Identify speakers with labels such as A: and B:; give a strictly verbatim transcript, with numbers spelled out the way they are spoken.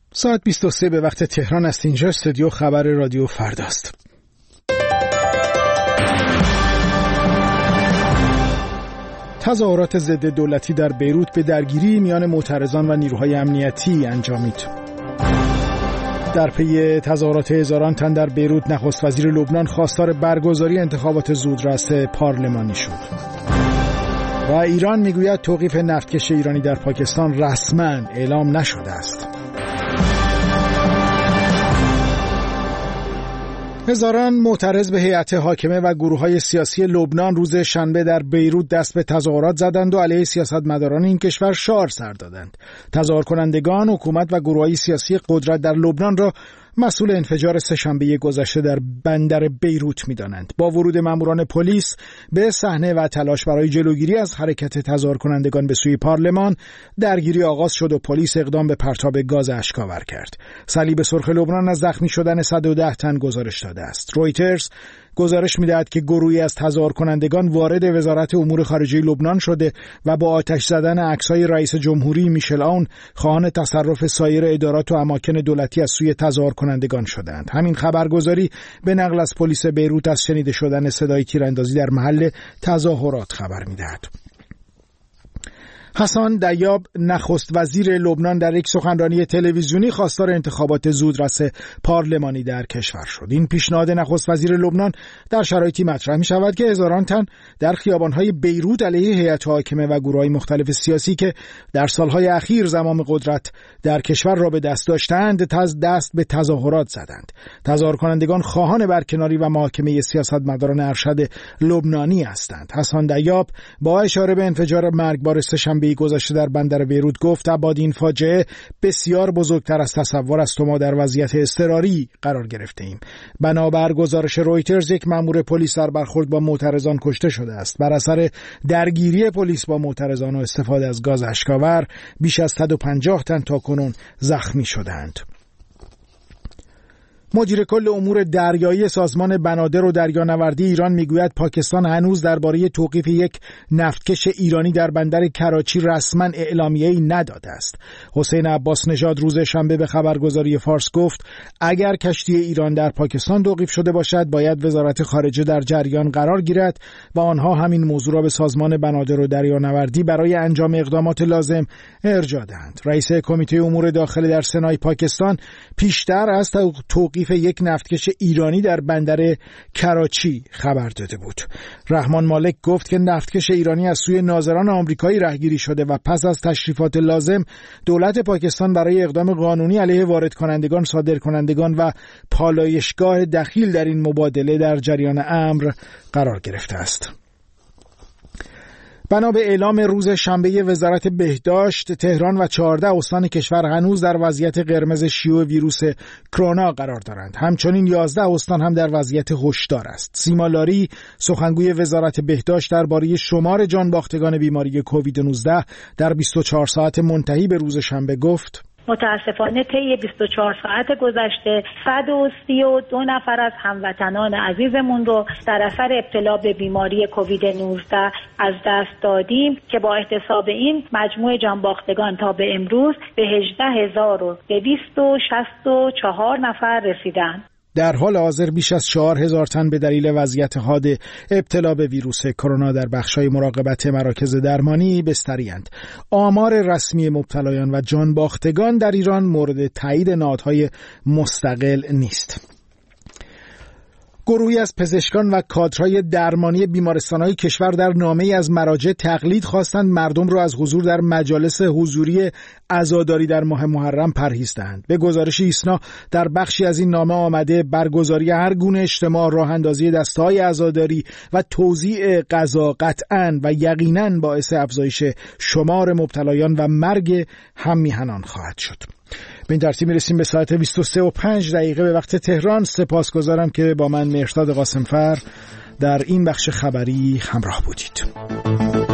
A: ساعت بیست و سه به وقت تهران است. اینجا استودیو خبر رادیو فرداست. تظاهرات ضد دولتی در بیروت به درگیری میان معترضان و نیروهای امنیتی انجامید. در پی تظاهرات هزاران تن در بیروت، نخست وزیر لبنان خواستار برگزاری انتخابات زودرس پارلمانی شد. و ایران میگوید توقیف نفتکش ایرانی در پاکستان رسما اعلام نشده است. هزاران معترض به هیئت حاکمه و گروه‌های سیاسی لبنان روز شنبه در بیروت دست به تظاهرات زدند و علیه سیاستمداران این کشور شعار سر دادند. تظاهر کنندگان حکومت و گروه‌های سیاسی قدرت در لبنان را مسئول انفجار سه‌شنبه گذشته در بندر بیروت می‌دانند. با ورود ماموران پلیس به صحنه و تلاش برای جلوگیری از حرکت تظاهر کنندگان به سوی پارلمان، درگیری آغاز شد و پلیس اقدام به پرتاب گاز اشک‌آور کرد. صلیب سرخ لبنان از زخمی شدن صد و ده تن گزارش داده است. رویترز گزارش می‌دهد که گروهی از تظاهر کنندگان وارد وزارت امور خارجه لبنان شده و با آتش زدن عکس‌های رئیس جمهوری میشل آون خواهان تصرف سایر ادارات و اماکن دولتی از سوی تظاهر کنندگان شدند. همین خبرگزاری به نقل از پلیس بیروت از شنیده شدن صدای تیراندازی در محل تظاهرات خبر می‌دهد. حسان دیاب نخست وزیر لبنان در یک سخنرانی تلویزیونی خواستار انتخابات زودرس پارلمانی در کشور شد. این پیشنهاد نخست وزیر لبنان در شرایطی مطرح می شود که هزاران تن در خیابان‌های بیروت علیه هیئت حاکمه و گروه‌های مختلف سیاسی که در سالهای اخیر زمام قدرت در کشور را به دست داشتند تز دست به تظاهرات زدند. تظاهر کنندگان خواهان برکناری و محاکمه سیاستمداران ارشد لبنانی هستند. حسان دیاب با اشاره به انفجار مرگبار سه‌شنبه گذشته در بندر بیروت گفت ابعاد این فاجعه بسیار بزرگتر از تصور است و ما در وضعیت اضطراری قرار گرفته ایم. بنابر گزارش رویترز یک مأمور پلیس در برخورد با معترضان کشته شده است. بر اثر درگیری پلیس با معترضان و استفاده از گاز اشک‌آور بیش از صد و پنجاه تن تاکنون زخمی شدند. مدیر کل امور دریایی سازمان بنادر و دریانوردی ایران میگوید پاکستان هنوز درباره توقیف یک نفتکش ایرانی در بندر کراچی رسما اعلامیه‌ای نداده است. حسین عباس نژاد روز شنبه به خبرگزاری فارس گفت اگر کشتی ایران در پاکستان توقیف شده باشد باید وزارت خارجه در جریان قرار گیرد و آنها همین موضوع را به سازمان بنادر و دریانوردی برای انجام اقدامات لازم ارجاع دهند. رئیس کمیته امور داخلی در سنای پاکستان پیشتر از توقیف یک نفتکش ایرانی در بندر کراچی خبر داده بود. رحمان مالک گفت که نفتکش ایرانی از سوی ناظران آمریکایی رهگیری شده و پس از تشریفات لازم دولت پاکستان برای اقدام قانونی علیه وارد کنندگان، صادر کنندگان و پالایشگاه دخیل در این مبادله در جریان امر قرار گرفته است. بنا به اعلام روز شنبه وزارت بهداشت، تهران و چهارده استان کشور هنوز در وضعیت قرمز شیوع ویروس کرونا قرار دارند. همچنین یازده استان هم در وضعیت هشدار است. سیما لاری، سخنگوی وزارت بهداشت، درباره شمار جانباختگان بیماری کووید نوزده در بیست و چهار ساعت منتهی به روز شنبه گفت:
B: متاسفانه طی بیست و چهار ساعت گذشته صد و سی و دو نفر از هموطنان عزیزمون رو در اثر ابتلا به بیماری کووید نوزده از دست دادیم که با احتساب این مجموع جانباختگان تا به امروز به هجده هزار و دویست و شصت و چهار نفر رسیدند.
A: در حال حاضر بیش از چهار هزار تن به دلیل وضعیت حاد ابتلا به ویروس کرونا در بخش‌های مراقبت مراکز درمانی بستری‌اند. آمار رسمی مبتلایان و جانباختگان در ایران مورد تایید نهادهای مستقل نیست. گروهی از پزشکان و کادرهای درمانی بیمارستان‌های کشور در نامه‌ای از مراجع تقلید خواستند مردم را از حضور در مجالس حضوری عزاداری در ماه محرم پرهیز دهند. به گزارش ایسنا در بخشی از این نامه آمده برگزاری هر گونه اجتماع، راه اندازی دسته‌های عزاداری و توزیع غذا قطعاً و یقیناً باعث افزایش شمار مبتلایان و مرگ هم‌میهنان خواهد شد. به این ترتیب میرسیم به ساعت بیست و سه و پنج دقیقه به وقت تهران. سپاسگزارم که با من مهرداد قاسمفر در این بخش خبری همراه بودید.